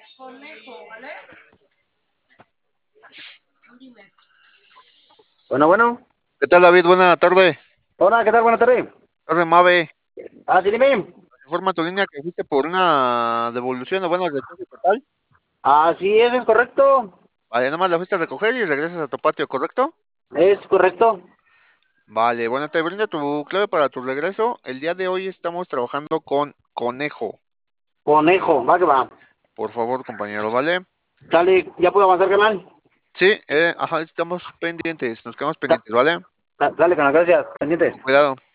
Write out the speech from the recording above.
Bueno, bueno. ¿Qué tal, David? Buena tarde. Hola, ¿qué tal? Buenas tardes. Tarde, Mave. Sí, dime. Informa tu línea que fuiste por una devolución o buena rechazo total. Sí, es correcto. Vale, nada más la fuiste a recoger y regresas a tu patio, ¿correcto? Es correcto. Vale, bueno, te brindo tu clave para tu regreso. El día de hoy estamos trabajando con Conejo. Conejo, va que va. Por favor, compañero, ¿vale? Dale, ¿ya puedo avanzar, canal? Sí, ajá, estamos pendientes, nos quedamos pendientes, ¿vale? Dale, canal, gracias. Pendiente. Con cuidado.